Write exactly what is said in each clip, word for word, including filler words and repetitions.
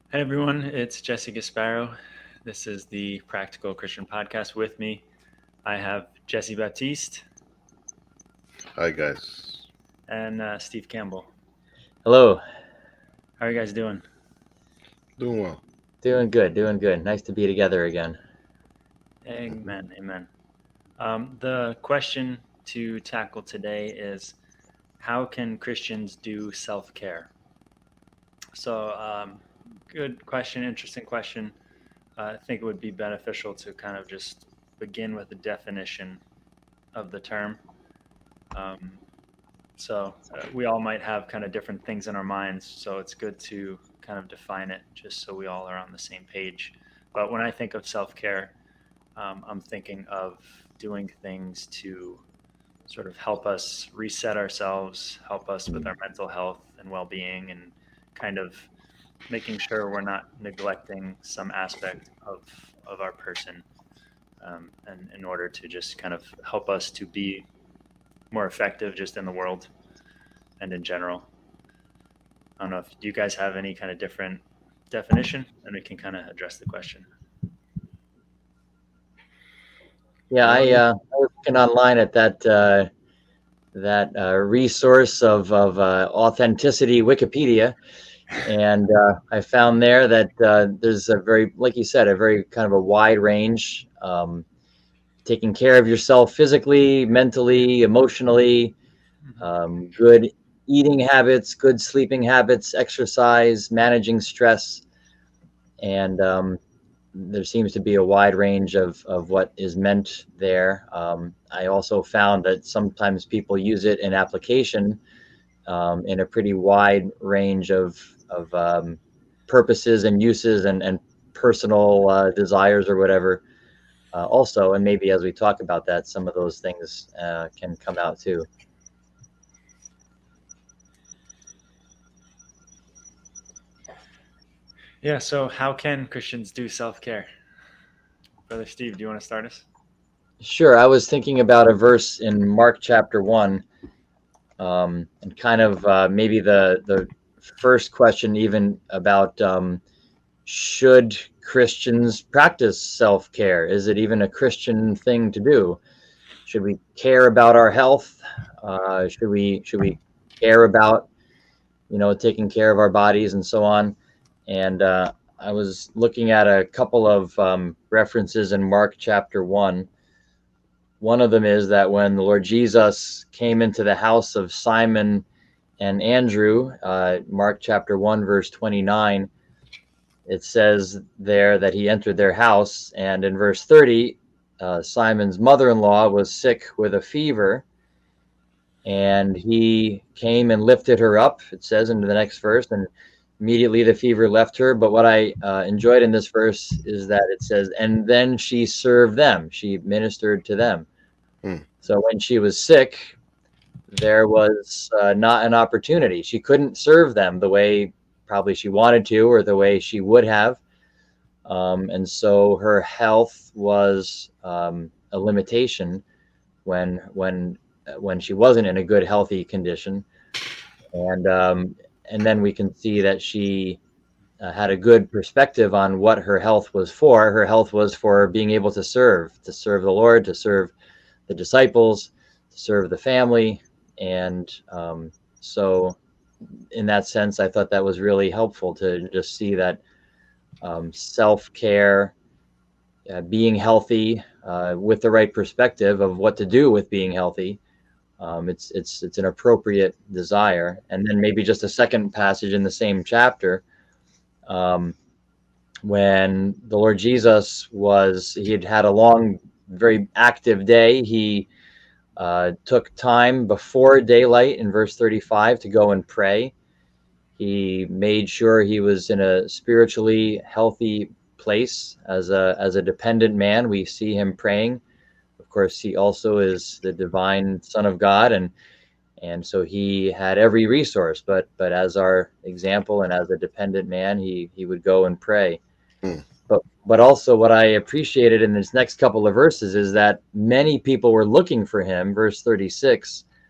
Hey everyone, it's Jesse Gasparo. This is the Practical Christian Podcast. With me, I have Jesse Baptiste Hi guys. and uh, Steve Campbell. Hello. How are you guys doing? Doing well. Doing good, doing good. Nice to be together again. Amen, amen. Um, the question to tackle today is, how can Christians do self-care? So, um, good question, interesting question. Uh, I think it would be beneficial to kind of just begin with the definition of the term. Um, So uh, we all might have kind of different things in our minds. So it's good to kind of define it just so we all are on the same page. But when I think of self-care, um, I'm thinking of doing things to sort of help us reset ourselves, help us with our mental health and well-being, and kind of making sure we're not neglecting some aspect of, of our person, um, and in order to just kind of help us to be more effective just in the world and in general. I don't know if you guys have any kind of different definition, and we can kind of address the question. Yeah, I, uh, I was looking online at that uh, that uh, resource of of uh, authenticity, Wikipedia, and uh, I found there that uh, there's a very, like you said, a very kind of a wide range. Um, taking care of yourself physically, mentally, emotionally, um, good eating habits, good sleeping habits, exercise, managing stress, and um, there seems to be a wide range of, of what is meant there. Um, I also found that sometimes people use it in application um, in a pretty wide range of, of um, purposes and uses and, and personal uh, desires or whatever. Uh, also, and maybe as we talk about that, some of those things uh, can come out too. Yeah. So, how can Christians do self-care? Brother Steve, do you want to start us? Sure, I was thinking about a verse in Mark chapter one, um, and kind of uh, maybe the the first question even about um, should Christians practice self-care? Is it even a Christian thing to do? Should we care about our health? Uh, should we should we care about, you know, taking care of our bodies and so on? And uh, I was looking at a couple of um, references in Mark chapter one. One of them is that when the Lord Jesus came into the house of Simon and Andrew, uh, Mark chapter one, verse twenty-nine, it says there that he entered their house. And in verse thirty, uh, Simon's mother in law was sick with a fever, and he came and lifted her up, it says into the next verse, and immediately the fever left her. But what I uh, enjoyed in this verse is that it says, and then she served them, she ministered to them. Hmm. So when she was sick, there was uh, not an opportunity. She couldn't serve them the way probably she wanted to or the way she would have. Um, and so her health was um, a limitation when when when she wasn't in a good healthy condition. And um, and then we can see that she uh, had a good perspective on what her health was for. Her health was for being able to serve, to serve the Lord, to serve the disciples, to serve the family. And um, so in that sense, I thought that was really helpful to just see that um, self-care, uh, being healthy uh, with the right perspective of what to do with being healthy. Um, it's it's it's an appropriate desire. And then maybe just a second passage in the same chapter, um, when the Lord Jesus was he had had a long, very active day. He uh, took time before daylight in verse thirty-five to go and pray. He made sure he was in a spiritually healthy place as a as a dependent man. We see him praying. Of course, he also is the divine Son of God, and and so he had every resource. But but as our example and as a dependent man, he he would go and pray. Hmm. But but also what I appreciated in this next couple of verses is that many people were looking for him. Verse thirty-six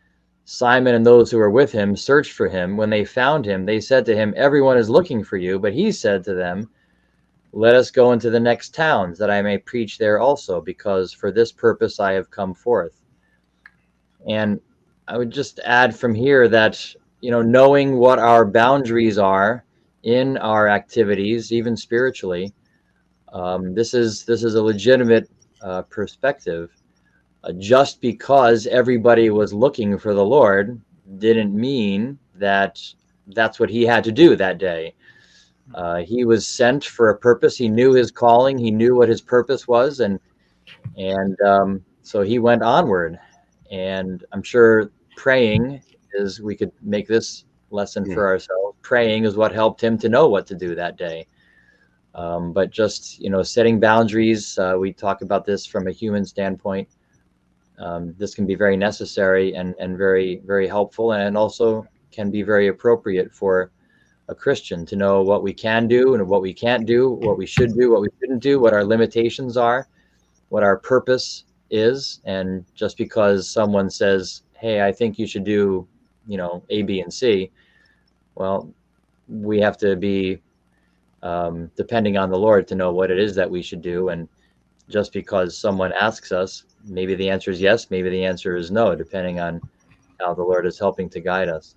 Simon and those who were with him searched for him. When they found him, they said to him, "Everyone is looking for you." But he said to them, "Let us go into the next towns, that I may preach there also, because for this purpose I have come forth." And I would just add from here that, you know, knowing what our boundaries are in our activities, even spiritually, um, this is this is a legitimate uh, perspective. Uh, just because everybody was looking for the Lord didn't mean that that's what he had to do that day. Uh, he was sent for a purpose. He knew his calling. He knew what his purpose was, and and um, so he went onward. And I'm sure praying is, we could make this lesson Hmm. for ourselves. Praying is what helped him to know what to do that day. Um, but just, you know, setting boundaries. Uh, we talk about this from a human standpoint. Um, this can be very necessary and and very very helpful, and also can be very appropriate for a Christian to know what we can do and what we can't do, what we should do, what we shouldn't do, what our limitations are, what our purpose is. And just because someone says, "Hey, I think you should do, you know, A, B, and C," well, we have to be um, depending on the Lord to know what it is that we should do. And just because someone asks us, maybe the answer is yes, maybe the answer is no, depending on how the Lord is helping to guide us.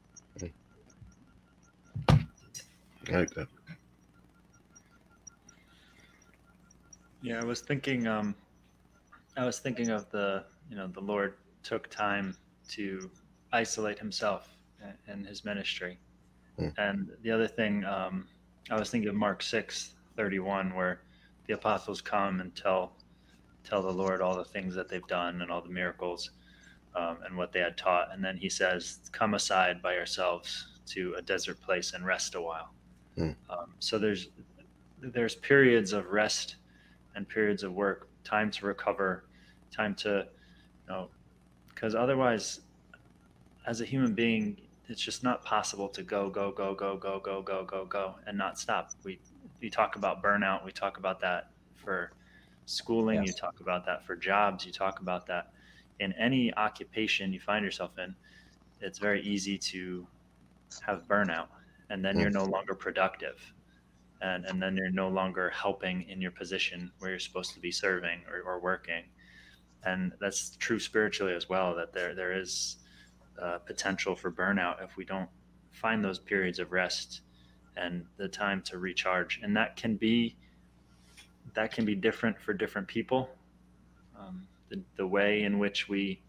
I like that. Yeah, I was thinking. Um, I was thinking of the, you know, the Lord took time to isolate himself a- and his ministry. Mm. And the other thing, um, I was thinking of Mark six thirty one, where the apostles come and tell tell the Lord all the things that they've done and all the miracles, um, and what they had taught. And then he says, "Come aside by yourselves to a desert place and rest a while." Mm. Um, so there's there's periods of rest and periods of work, time to recover, time to, you know, because otherwise, as a human being, it's just not possible to go, go, go, go, go, go, go, go, go, and not stop. We we talk about burnout. We talk about that for schooling. You Yes. talk about that for jobs. You talk about that in any occupation you find yourself in. It's very easy to have burnout, and then you're Mm. no longer productive, and and then you're no longer helping in your position where you're supposed to be serving or, or working. And that's true spiritually as well, that there there is uh, potential for burnout if we don't find those periods of rest and the time to recharge. And that can be that can be different for different people. Um, the, the way in which we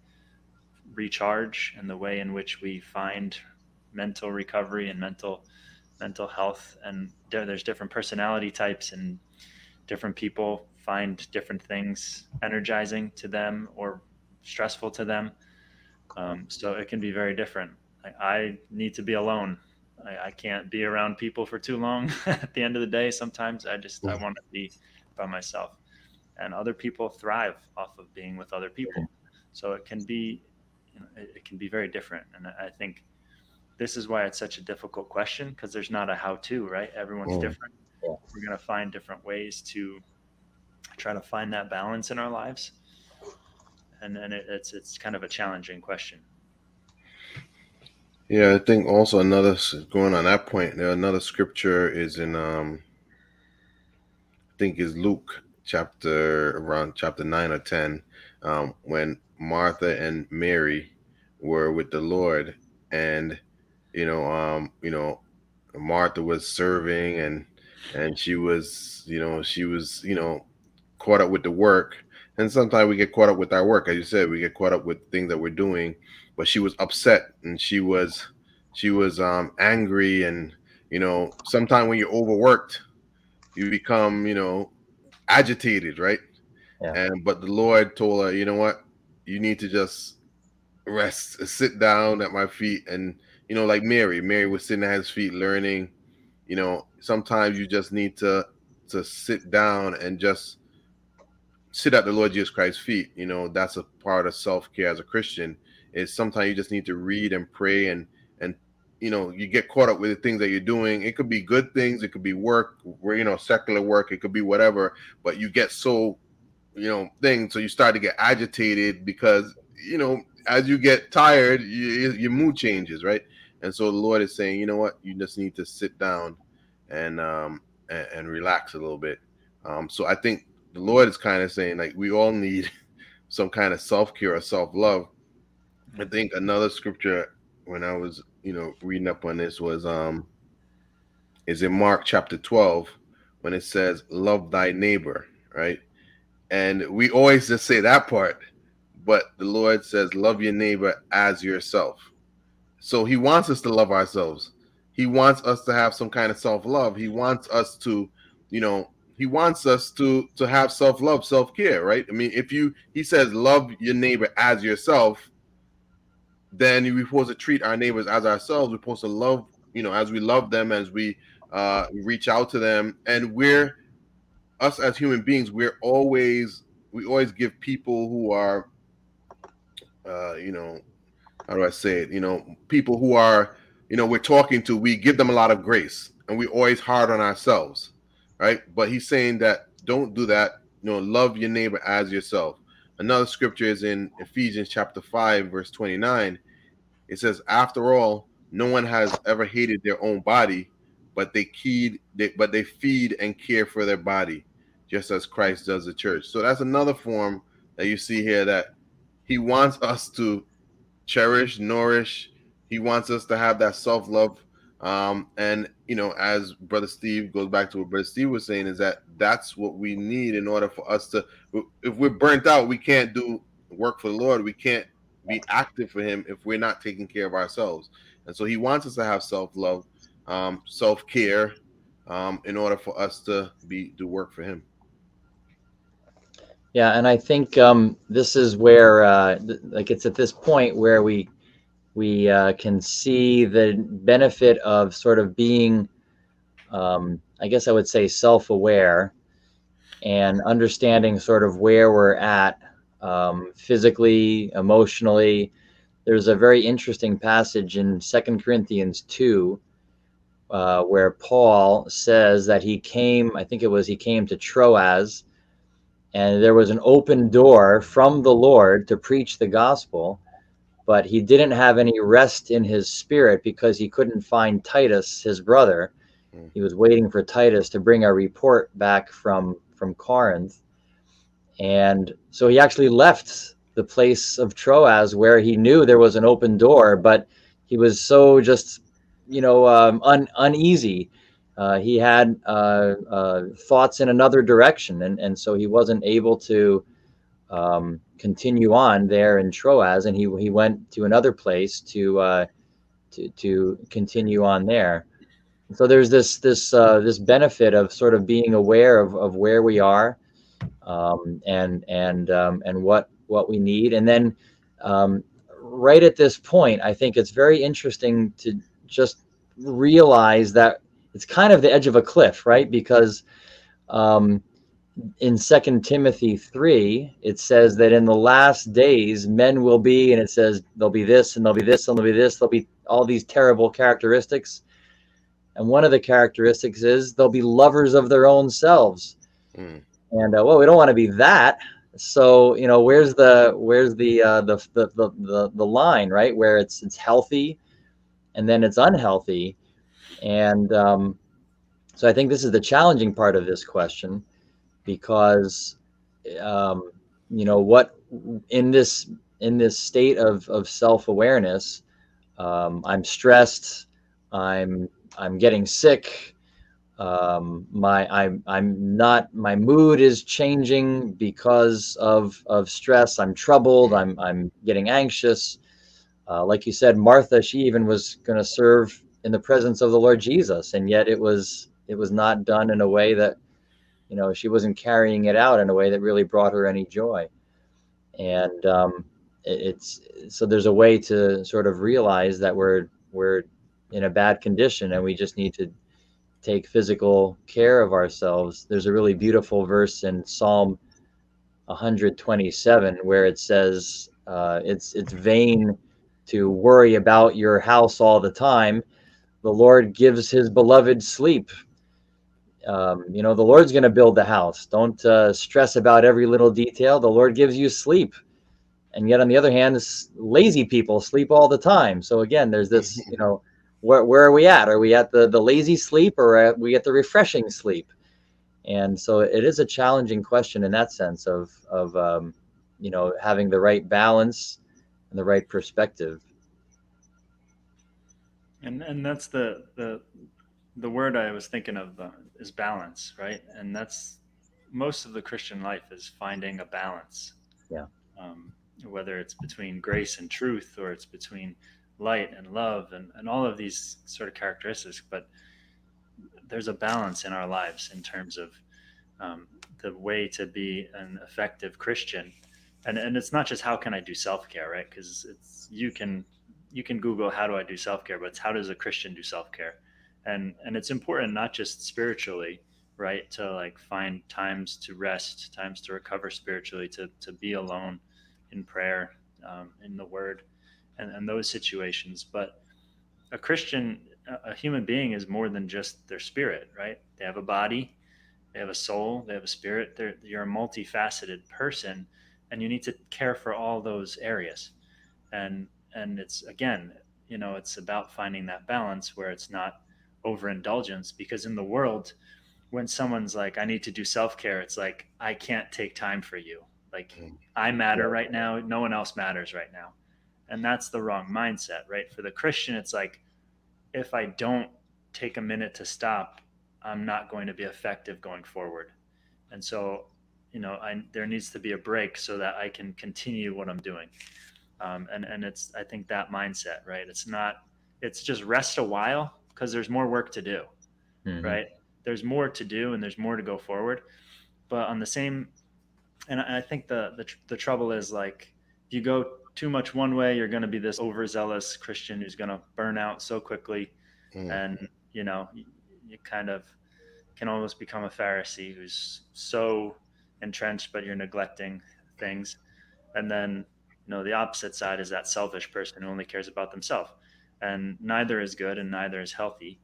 recharge and the way in which we find mental recovery and mental mental health, and there, there's different personality types, and different people find different things energizing to them or stressful to them. Um, so it can be very different. I, I need to be alone. I, I can't be around people for too long. At the end of the day, sometimes I just I Mm. want to be by myself. And other people thrive off of being with other people. So it can be, you know, it, it can be very different. And I I think this is why it's such a difficult question, because there's not a how-to, right? Everyone's Mm. different. Yeah. We're going to find different ways to try to find that balance in our lives. And then it, it's it's kind of a challenging question. Yeah, I think also another s- going on that point. There another scripture is in um, I think is Luke chapter around chapter nine or ten, um, when Martha and Mary were with the Lord, and you know, um, you know, Martha was serving, and and she was, you know, she was, you know, caught up with the work. And sometimes we get caught up with our work, as you said, we get caught up with things that we're doing. But she was upset, and she was, she was um, angry, and you know, sometimes when you're overworked, you become, you know, agitated, right? Yeah. And but the Lord told her, you know what, you need to just rest, sit down at my feet, and you know, like Mary, Mary was sitting at his feet learning. You know, sometimes you just need to to sit down and just sit at the Lord Jesus Christ's feet. You know, that's a part of self-care as a Christian. Is sometimes you just need to read and pray, and and you know, you get caught up with the things that you're doing. It could be good things, it could be work, where you know, secular work, it could be whatever, but you get so, you know, thing, so you start to get agitated because, you know, as you get tired, you, your mood changes, right? And so the Lord is saying, you know what, you just need to sit down and um and, and relax a little bit. Um, so I think the Lord is kind of saying, like, we all need some kind of self-care or self-love. I think another scripture when I was, you know, reading up on this was um is in Mark chapter twelve, when it says, love thy neighbor, right? And we always just say that part, but the Lord says, love your neighbor as yourself. So he wants us to love ourselves. He wants us to have some kind of self-love. He wants us to, you know, he wants us to to have self-love, self-care, right? I mean, if you, he says, love your neighbor as yourself, then we're supposed to treat our neighbors as ourselves. We're supposed to love, you know, as we love them, as we uh, reach out to them. And we're, us as human beings, we're always, we always give people who are, uh, you know, how do I say it? You know, people who are, you know, we're talking to, we give them a lot of grace, and we're always hard on ourselves, right? But he's saying that don't do that. You know, love your neighbor as yourself. Another scripture is in Ephesians chapter five, verse twenty-nine. It says, after all, no one has ever hated their own body, but they feed, they, but they feed and care for their body, just as Christ does the church. So that's another form that you see here, that he wants us to cherish, nourish. He wants us to have that self-love. Um, and, you know, as Brother Steve goes back to what Brother Steve was saying, is that that's what we need in order for us to, if we're burnt out, we can't do work for the Lord. We can't be active for him if we're not taking care of ourselves. And so he wants us to have self-love, um, self-care, um, in order for us to be do work for him. Yeah, and I think um, this is where, uh, th- like, it's at this point where we we uh, can see the benefit of sort of being, um, I guess I would say, self-aware and understanding sort of where we're at um, physically, emotionally. There's a very interesting passage in Second Corinthians two uh, where Paul says that he came, I think it was he came to Troas, and there was an open door from the Lord to preach the gospel, but he didn't have any rest in his spirit because he couldn't find Titus, his brother. He was waiting for Titus to bring a report back from, from Corinth. And so he actually left the place of Troas where he knew there was an open door, but he was so just, you know, um, un, uneasy. Uh, he had uh, uh, thoughts in another direction, and, and so he wasn't able to um, continue on there in Troas, and he he went to another place to uh, to to continue on there. So there's this this uh, this benefit of sort of being aware of, of where we are, um, and and um, and what what we need, and then um, right at this point, I think it's very interesting to just realize that it's kind of the edge of a cliff, right? Because um, in Second Timothy three, it says that in the last days, men will be, and it says there'll be this, and there'll be this, and there'll be this, there'll be all these terrible characteristics. And one of the characteristics is they'll be lovers of their own selves. Mm. And uh, well, we don't want to be that. So, you know, where's the where's the uh, the, the the the the line, right? Where it's it's healthy, and then it's unhealthy. And um, so I think this is the challenging part of this question, because, um, you know, what in this in this state of, of self-awareness, um, I'm stressed, I'm I'm getting sick, um, my I'm I'm not my mood is changing because of of stress. I'm troubled. I'm I'm getting anxious. Uh, like you said, Martha, she even was going to serve in the presence of the Lord Jesus, and yet it was it was not done in a way that, you know, she wasn't carrying it out in a way that really brought her any joy. And um, it, it's so there's a way to sort of realize that we're we're in a bad condition, and we just need to take physical care of ourselves. There's a really beautiful verse in Psalm one twenty-seven where it says uh, it's it's vain to worry about your house all the time. The Lord gives his beloved sleep. Um, you know, the Lord's going to build the house. Don't uh, stress about every little detail. The Lord gives you sleep. and yet on the other hand, this lazy people sleep all the time. So again, there's this, you know, where where are we at? Are we at the the lazy sleep, or are we at the refreshing sleep? And so it is a challenging question in that sense of of um, you know, having the right balance and the right perspective. And and that's the the the word I was thinking of uh, is balance, right? And that's most of the Christian life is finding a balance. Yeah. Um, whether it's between grace and truth, or it's between light and love, and, and all of these sort of characteristics. But there's a balance in our lives in terms of um, the way to be an effective Christian. And and it's not just how can I do self-care, right? Because it's you can you can Google how do I do self-care, but it's how does a Christian do self-care? And and it's important not just spiritually, right? To like find times to rest, times to recover spiritually, to to be alone in prayer, um, in the Word, and and those situations. But a Christian, a human being, is more than just their spirit, right? They have a body, they have a soul, they have a spirit. They're, you're a multifaceted person, and you need to care for all those areas. And and it's again, you know, it's about finding that balance where it's not overindulgence. Because in the world, when someone's like, I need to do self-care, it's like, I can't take time for you. Like, I matter right now, no one else matters right now. And that's the wrong mindset, right? For the Christian, it's like, if I don't take a minute to stop, I'm not going to be effective going forward. And so, you know, I, there needs to be a break so that I can continue what I'm doing. Um, and, and it's, I think that mindset, right? It's not, it's just rest a while because there's more work to do, mm-hmm. right? There's more to do and there's more to go forward. But on the same, and I think the, the, the trouble is, like, if you go too much one way, you're going to be this overzealous Christian who's going to burn out so quickly. Mm. And, you know, you, you kind of can almost become a Pharisee who's so entrenched, but you're neglecting things. And then, you know, the opposite side is that selfish person who only cares about themselves. And neither is good and neither is healthy.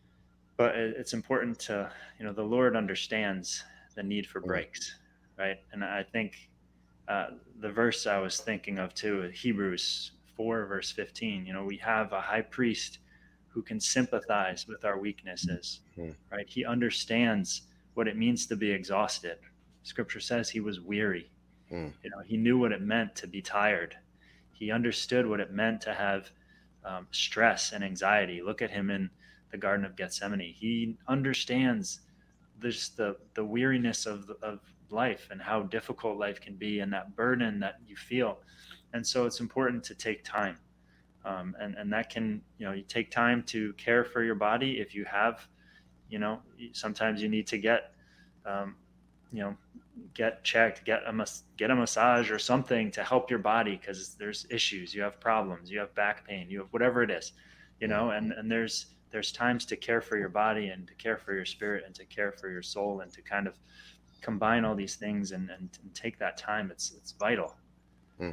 But it, it's important to, you know, the Lord understands the need for breaks, right? And I think uh, the verse I was thinking of too, Hebrews four, verse fifteen, you know, we have a high priest who can sympathize with our weaknesses, mm-hmm. right? He understands what it means to be exhausted. Scripture says he was weary. Mm. You know, he knew what it meant to be tired. He understood what it meant to have um, stress and anxiety. Look at him in the Garden of Gethsemane. He understands this, the the weariness of of life and how difficult life can be and that burden that you feel. And so it's important to take time. Um, and, and that can, you know, you take time to care for your body. If you have, you know, sometimes you need to get, um, you know, get checked, get a, mas- get a massage or something to help your body, because there's issues, you have problems, you have back pain, you have whatever it is, you know, and, and there's, there's times to care for your body and to care for your spirit and to care for your soul and to kind of combine all these things and, and, and take that time. It's, it's vital. Hmm.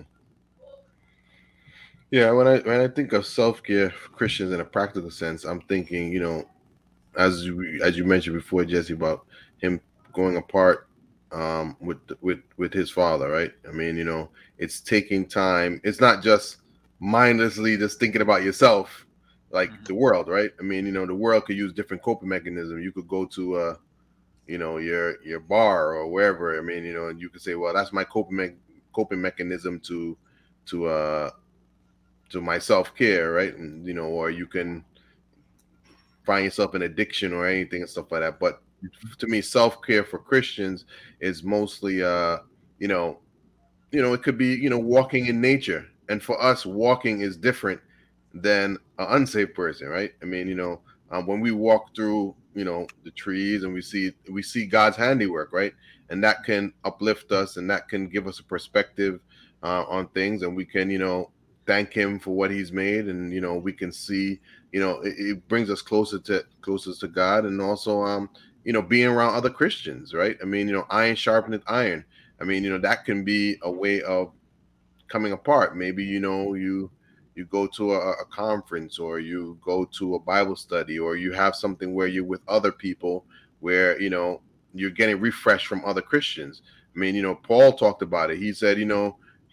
Yeah, when I when I think of self-care for Christians in a practical sense, I'm thinking, you know, as you, as you mentioned before, Jesse, about him going apart um, with with with his father, right? I mean, you know, it's taking time. It's not just mindlessly just thinking about yourself, like mm-hmm. the world, right? I mean, you know, the world could use different coping mechanisms. You could go to, uh, you know, your your bar or wherever. I mean, you know, and you could say, well, that's my coping me- coping mechanism to to uh. to my self-care, right? And, you know, or you can find yourself in addiction or anything and stuff like that. But to me, self-care for Christians is mostly, uh, you know, you know, it could be, you know, walking in nature. And for us, walking is different than an unsafe person, right? I mean, you know, um, when we walk through, you know, the trees and we see, we see God's handiwork, right? And that can uplift us and that can give us a perspective uh, on things, and we can, you know, thank him for what he's made, and you know, we can see, you know, it, it brings us closer to closer to God, and also um you know, being around other Christians, right? I mean, you know, iron sharpeneth iron. I mean, you know, that can be a way of coming apart. Maybe, you know, you you go to a, a conference, or you go to a Bible study, or you have something where you're with other people where, you know, you're getting refreshed from other Christians. I mean, you know, Paul talked about it. He said, you know,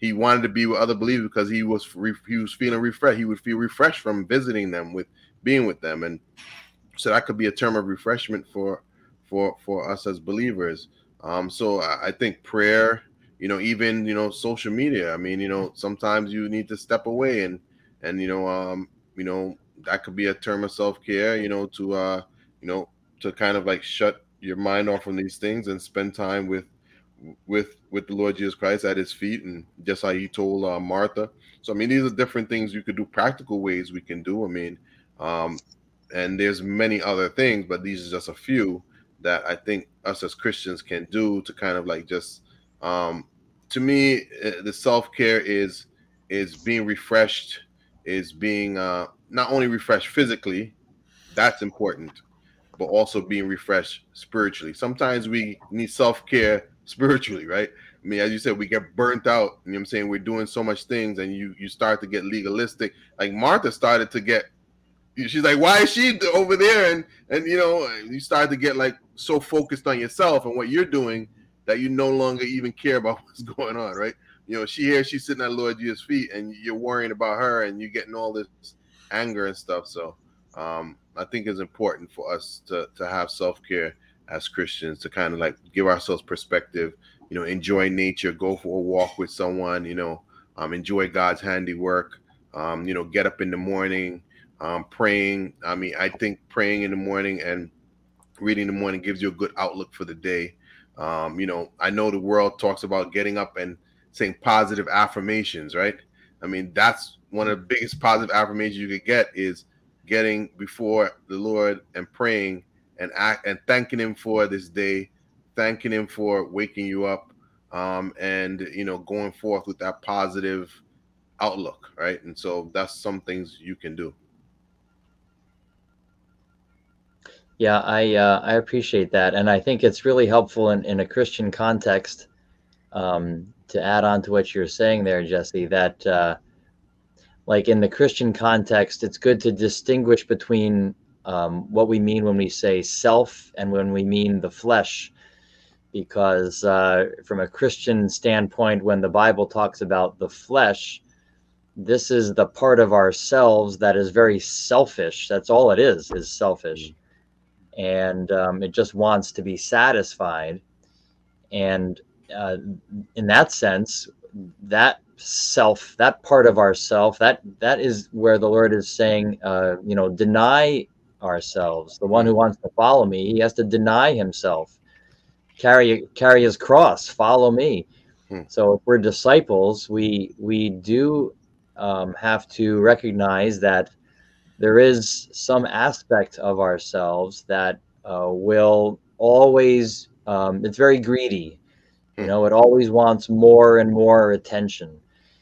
he wanted to be with other believers because he was re- he was feeling refreshed. He would feel refreshed from visiting them, with being with them, and so that could be a term of refreshment for for for us as believers. Um, so I, I think prayer, you know, even you know, social media. I mean, you know, sometimes you need to step away and and you know, um, you know, that could be a term of self care. You know, to uh, you know, to kind of like shut your mind off from these things and spend time with with with the Lord Jesus Christ at his feet, and just how he told uh, Martha. So I mean, these are different things you could do, practical ways we can do. I mean, um, and there's many other things, but these are just a few that I think us as Christians can do to kind of like just, um, to me, uh, the self-care is is being refreshed, is being uh, not only refreshed physically, that's important, but also being refreshed spiritually. Sometimes we need self-care spiritually, right? I mean, as you said, we get burnt out. You know what I'm saying? We're doing so much things, and you you start to get legalistic. Like Martha started to get, she's like, why is she over there? And and you know, you start to get like so focused on yourself and what you're doing that you no longer even care about what's going on, right? You know, she here, she's sitting at Lord Jesus' feet, and you're worrying about her, and you're getting all this anger and stuff. So um, I think it's important for us to to have self-care as Christians, to kind of like give ourselves perspective, you know, enjoy nature, go for a walk with someone, you know, um, enjoy God's handiwork, um, you know, get up in the morning, um, praying. I mean, I think praying in the morning and reading in the morning gives you a good outlook for the day. Um, you know, I know the world talks about getting up and saying positive affirmations, right? I mean, that's one of the biggest positive affirmations you could get, is getting before the Lord and praying and act and thanking him for this day, thanking him for waking you up, um, and, you know, going forth with that positive outlook, right? And so that's some things you can do. Yeah, I uh, I appreciate that, and I think it's really helpful in, in a Christian context, um, to add on to what you're saying there, Jesse, that uh, like in the Christian context, it's good to distinguish between um, what we mean when we say self and when we mean the flesh, because uh, from a Christian standpoint, when the Bible talks about the flesh, this is the part of ourselves that is very selfish. That's all it is, is selfish. And um, it just wants to be satisfied. And uh, in that sense, that self, that part of ourself, that that is where the Lord is saying, uh, you know, deny ourselves. The one who wants to follow me, he has to deny himself, carry carry his cross, follow me. Hmm. So if we're disciples, we we do um, have to recognize that there is some aspect of ourselves that uh, will always, um, it's very greedy. You know, it always wants more and more attention.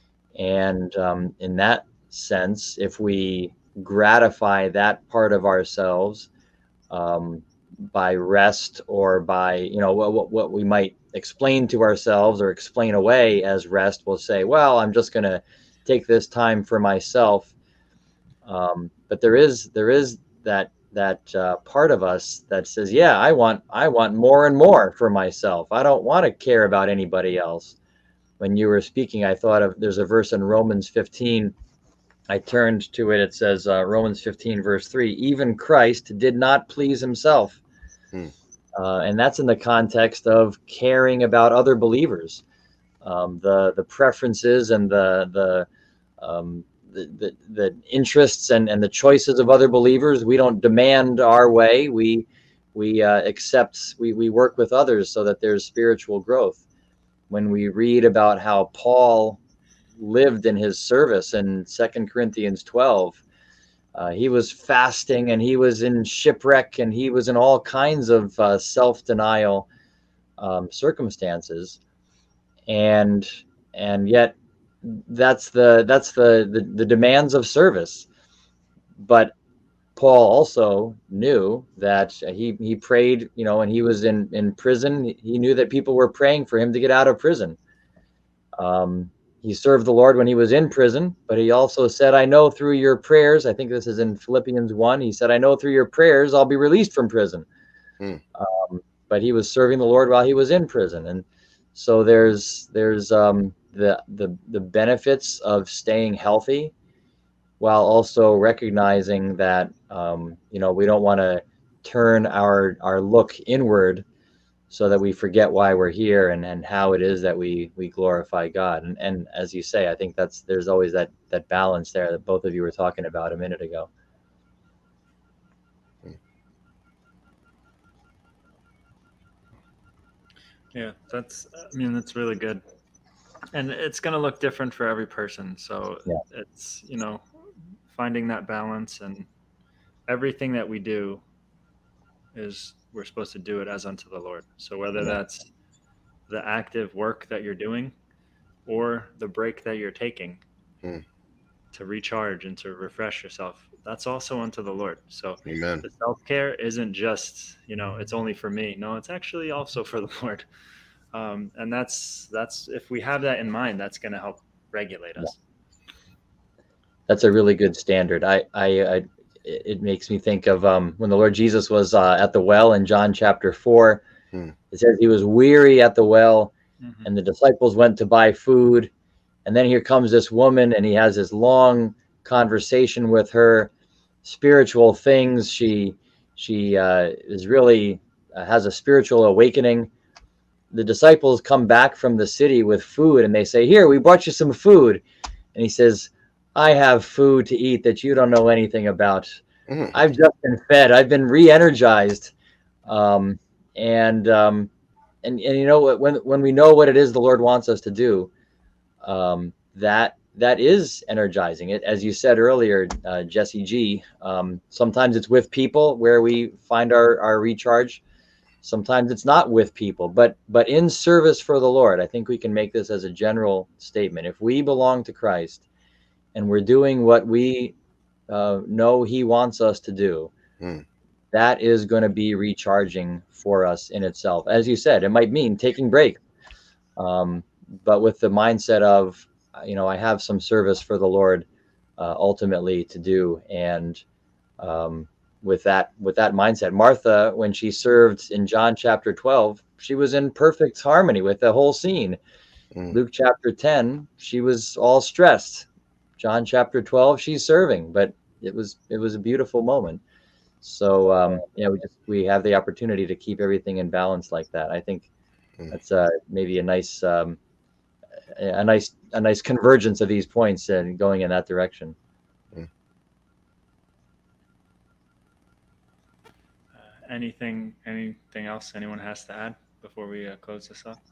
And um, in that sense, if we gratify that part of ourselves um, by rest, or by, you know, what, what we might explain to ourselves or explain away as rest, we'll say, well, I'm just going to take this time for myself. Um, but there is there is that that uh, part of us that says, yeah, I want I want more and more for myself. I don't want to care about anybody else. When you were speaking, I thought of, there's a verse in Romans fifteen. I turned to it. It says, uh, Romans fifteen, verse three, even Christ did not please himself. Hmm. Uh, and that's in the context of caring about other believers. Um, the the preferences and the the um, The, the, the interests and, and the choices of other believers. We don't demand our way. We we uh, accept, we, we work with others so that there's spiritual growth. When we read about how Paul lived in his service in Second Corinthians twelve, uh, he was fasting and he was in shipwreck and he was in all kinds of uh, self-denial um, circumstances. And and yet that's the that's the, the the demands of service. But Paul also knew that he he prayed, you know, when he was in in prison. He knew that people were praying for him to get out of prison. Um, he served the Lord when he was in prison, but he also said, I know through your prayers, I think this is in Philippians one, he said, I know through your prayers I'll be released from prison. Hmm. Um, but he was serving the Lord while he was in prison. And so there's there's um the the the benefits of staying healthy, while also recognizing that um, you know we don't want to turn our our look inward so that we forget why we're here and, and how it is that we we glorify God. And and as you say, I think that's there's always that that balance there that both of you were talking about a minute ago. Yeah, that's, I mean, that's really good. And it's going to look different for every person. So Yeah. it's, you know, finding that balance, and everything that we do is we're supposed to do it as unto the Lord. So whether Yeah. that's the active work that you're doing or the break that you're taking Hmm. to recharge and to refresh yourself, that's also unto the Lord. So Amen. the self-care isn't just, you know, it's only for me. No, it's actually also for the Lord. Um, and that's, that's, if we have that in mind, that's going to help regulate us. That's a really good standard. I, I, I it makes me think of um, when the Lord Jesus was uh, at the well in John chapter four. Hmm. It says he was weary at the well, Mhm. and the disciples went to buy food. And then here comes this woman, and he has this long conversation with her, spiritual things. She she uh, is really uh, has a spiritual awakening. The disciples come back from the city with food, and they say, "Here, we brought you some food." And he says, "I have food to eat that you don't know anything about. Hmm. I've just been fed. I've been re-energized." Um, and um, and and you know, when when we know what it is the Lord wants us to do, um, that that is energizing. It, as you said earlier, uh, Jesse G. Um, sometimes it's with people where we find our our recharge. Sometimes it's not with people, but but in service for the Lord. I think we can make this as a general statement. If we belong to Christ and we're doing what we uh, know He wants us to do, Hmm. that is going to be recharging for us in itself. As you said, it might mean taking breaks, um, but with the mindset of, you know, I have some service for the Lord uh, ultimately to do, and um, with that with that mindset, Martha, when she served in John chapter twelve, she was in perfect harmony with the whole scene. Hmm. Luke chapter ten, she was all stressed. John chapter twelve, she's serving, but it was it was a beautiful moment. So um, yeah, we just we have the opportunity to keep everything in balance like that. I think Hmm. that's uh, maybe a nice um, a nice a nice convergence of these points and going in that direction. Uh, anything, anything else anyone has to add before we uh, close this up?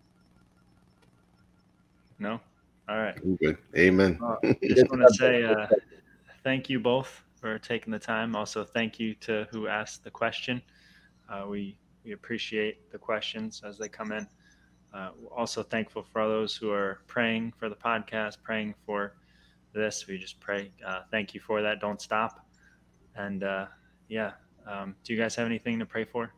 No? All right. Good. Amen. Well, just want to say uh, thank you both for taking the time. Also, thank you to who asked the question. Uh, we we appreciate the questions as they come in. Uh, we're also thankful for all those who are praying for the podcast, praying for this. We just pray. Uh, thank you for that. Don't stop. And uh, yeah, um, do you guys have anything to pray for?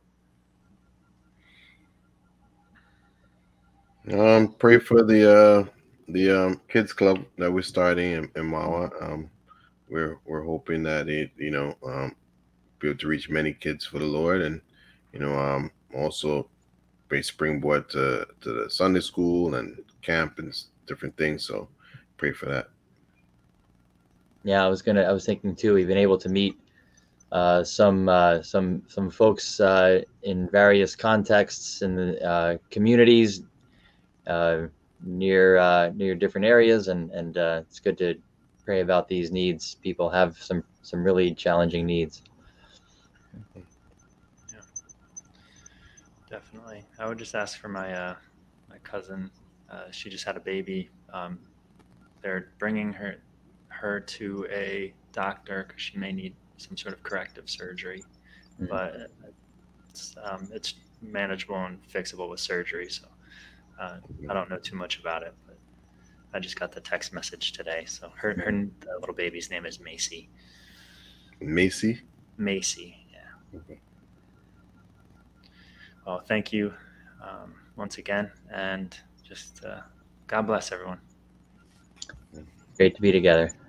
Um, pray for the uh the um kids club that we're starting in, in Mawa. Um, we're we're hoping that it you know um be able to reach many kids for the Lord, and you know um also be springboard to to the Sunday school and camp and s- different things. So pray for that. Yeah, I was gonna. I was thinking too. We've been able to meet uh, some uh, some some folks uh, in various contexts in the uh, communities uh, near uh, near different areas, and and uh, it's good to pray about these needs. People have some some really challenging needs. Yeah, definitely. I would just ask for my uh, my cousin. Uh, she just had a baby. Um, they're bringing her her to a doctor because she may need some sort of corrective surgery, Mhm. but it's um, it's manageable and fixable with surgery. So uh, I don't know too much about it, but I just got the text message today. So her her the little baby's name is Macy. Macy. Macy. Yeah. Okay. Well, thank you um, once again, and just uh, God bless everyone. Great to be together.